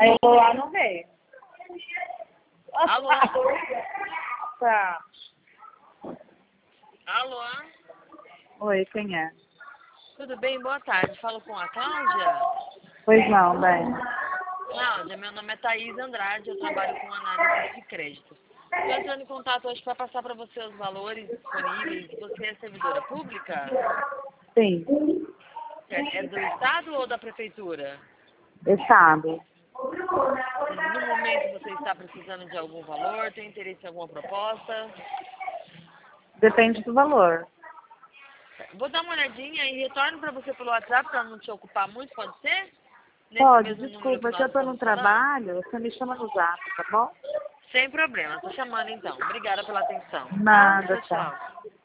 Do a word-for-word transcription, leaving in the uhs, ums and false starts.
Aí eu vou lá, não veio. Alô? Tá. Alô? Oi, quem é? Tudo bem? Boa tarde. Falo com a Cláudia? Pois não, bem. Cláudia, meu nome é Thaís Andrade, eu trabalho com análise de crédito. Estou entrando em contato hoje para passar para você os valores disponíveis. Você é servidora pública? Sim. É do Estado ou da Prefeitura? Estado. No momento você está precisando de algum valor? Tem interesse em alguma proposta? Depende do valor. Vou dar uma olhadinha e retorno para você pelo WhatsApp para não te ocupar muito, pode ser? Nesse Pode, mesmo número que desculpa, que nós eu tô no estamos falando? trabalho, você me chama no zap, tá bom? Sem problema, estou chamando então. Obrigada pela atenção, tá? Nada, Tchau, tá. tchau.